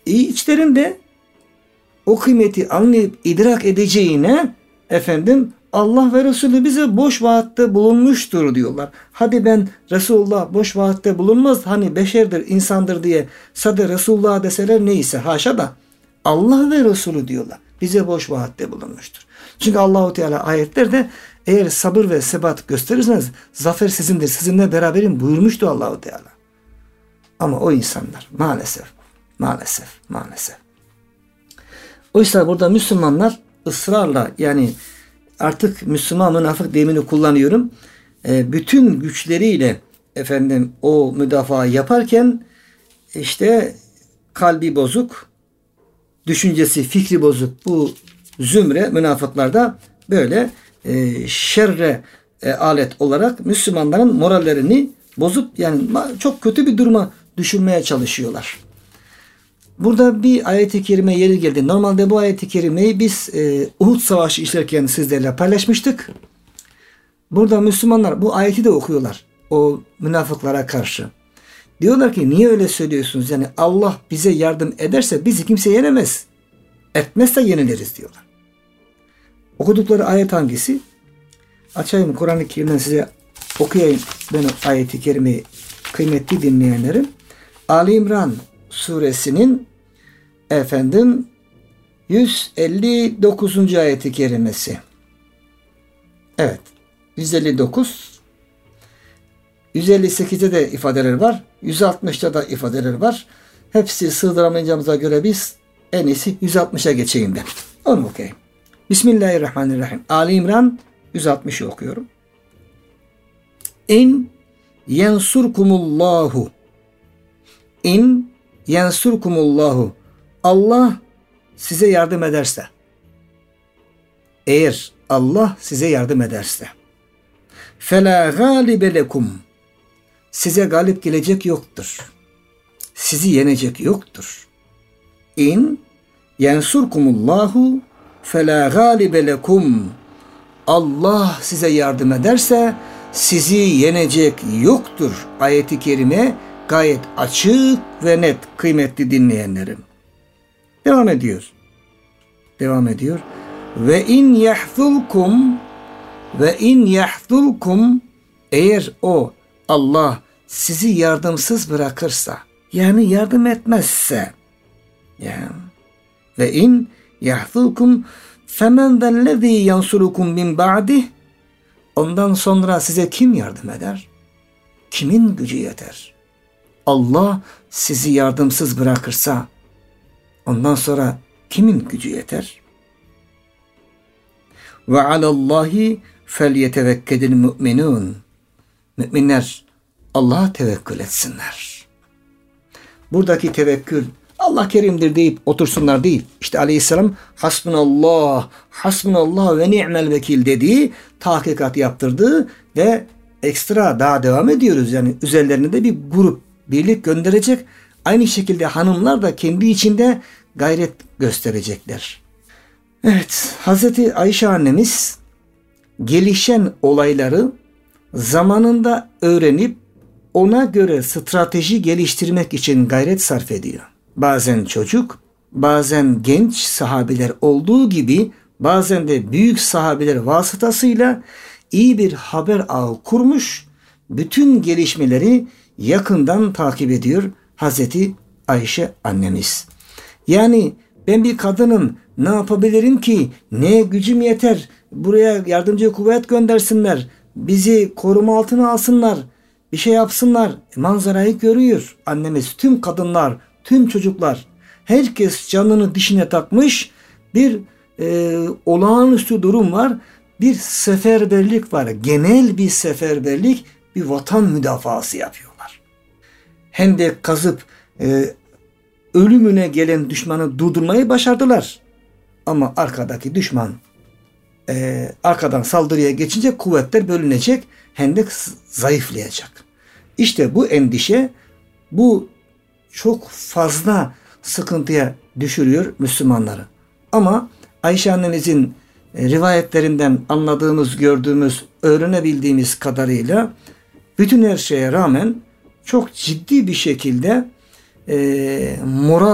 İçlerinde o kıymeti anlayıp idrak edeceğine Allah ve Resulü bize boş vaatte bulunmuştur diyorlar. Hadi ben Resulullah boş vaatte bulunmaz, hani beşerdir, insandır diye sadece Resulullah deseler neyse, haşa da Allah ve Resulü diyorlar. Bize boş vaatte bulunmuştur. Çünkü Allahu Teala ayetlerde eğer sabır ve sebat gösterirseniz zafer sizindir, sizinle beraberim buyurmuştu Allahu Teala. Ama o insanlar maalesef. Oysa burada Müslümanlar ısrarla, yani artık Müslüman münafık deyimini kullanıyorum, bütün güçleriyle o müdafaa yaparken işte kalbi bozuk, düşüncesi, fikri bozuk bu zümre münafıklarda böyle şerre alet olarak Müslümanların morallerini bozup yani çok kötü bir duruma düşürmeye çalışıyorlar. Burada bir ayet-i kerime yeri geldi. Normalde bu ayet-i kerimeyi biz Uhud Savaşı işlerken sizlerle paylaşmıştık. Burada Müslümanlar bu ayeti de okuyorlar o münafıklara karşı. Diyorlar ki niye öyle söylüyorsunuz? Yani Allah bize yardım ederse bizi kimse yenemez. Etmezse yeniliriz diyorlar. Okudukları ayet hangisi? Açayım Kur'an-ı Kerim'den size okuyayım ben o ayet-i kerimeyi, kıymetli dinleyenlerim. Ali İmran suresinin 159. ayet-i kerimesi. Evet. 159. 158'de de ifadeler var. 160'da da ifadeler var. Hepsi sığdıramayacağımıza göre biz en iyisi 160'a geçeyim ben. Onu okuyayım. Bismillahirrahmanirrahim. Ali İmran 160'ı okuyorum. İn yensurkumullahu. İn yensurkumullahu. Allah size yardım ederse. Eğer Allah size yardım ederse. Fela galibe lekum. Size galip gelecek yoktur. Sizi yenecek yoktur. İn yensurkumullahu fela galibe lekum. Allah size yardım ederse sizi yenecek yoktur. Ayet-i kerime gayet açık ve net kıymetli dinleyenlerim. Devam ediyor. Ve in yahzulkum eğer o Allah sizi yardımsız bırakırsa, yani yardım etmezse, yani ve in yahzulkum femen zellezî yansurukum min ba'dih, ondan sonra size kim yardım eder? Kimin gücü yeter? Allah sizi yardımsız bırakırsa ondan sonra kimin gücü yeter? Ve alallahi felyetevekkelil mu'minun. Müminler Allah'a tevekkül etsinler. Buradaki tevekkül Allah kerimdir deyip otursunlar değil. İşte aleyhisselam hasbunallah ve ni'mel vekil dediği tahkikat yaptırdı ve ekstra daha devam ediyoruz. Yani üzerlerine de bir grup birlik gönderecek. Aynı şekilde hanımlar da kendi içinde gayret gösterecekler. Evet, Hazreti Ayşe annemiz gelişen olayları zamanında öğrenip ona göre strateji geliştirmek için gayret sarf ediyor. Bazen çocuk, bazen genç sahabiler olduğu gibi bazen de büyük sahabiler vasıtasıyla iyi bir haber ağı kurmuş, bütün gelişmeleri yakından takip ediyor Hazreti Ayşe annemiz. Yani ben bir kadının ne yapabilirim ki? Neye gücüm yeter? Buraya yardımcı kuvvet göndersinler. Bizi koruma altına alsınlar. Bir şey yapsınlar. Manzarayı görüyor annemiz. Tüm kadınlar, tüm çocuklar. Herkes canını dişine takmış. Bir olağanüstü durum var. Bir seferberlik var. Genel bir seferberlik. Bir vatan müdafası yapıyorlar. Hendek kazıp ölümüne gelen düşmanı durdurmayı başardılar. Ama arkadaki düşman arkadan saldırıya geçince kuvvetler bölünecek, hendek zayıflayacak. İşte bu endişe bu çok fazla sıkıntıya düşürüyor Müslümanları. Ama Ayşe annemizin rivayetlerinden anladığımız, gördüğümüz, öğrenebildiğimiz kadarıyla bütün her şeye rağmen çok ciddi bir şekilde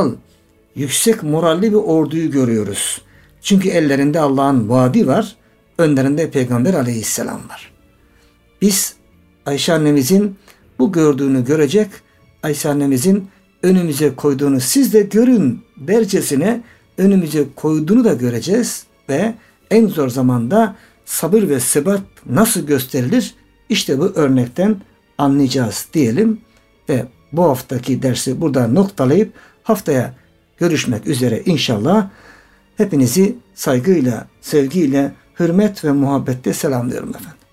yüksek moralli bir orduyu görüyoruz. Çünkü ellerinde Allah'ın vaadi var. önlerinde Peygamber aleyhisselam var. Biz Ayşe annemizin bu gördüğünü görecek, Ayşe annemizin önümüze koyduğunu siz de görün dercesine önümüze koyduğunu da göreceğiz ve en zor zamanda sabır ve sebat nasıl gösterilir? İşte bu örnekten anlayacağız diyelim ve bu haftaki dersi burada noktalayıp haftaya görüşmek üzere inşallah. Hepinizi saygıyla, sevgiyle, hürmet ve muhabbetle selamlıyorum efendim.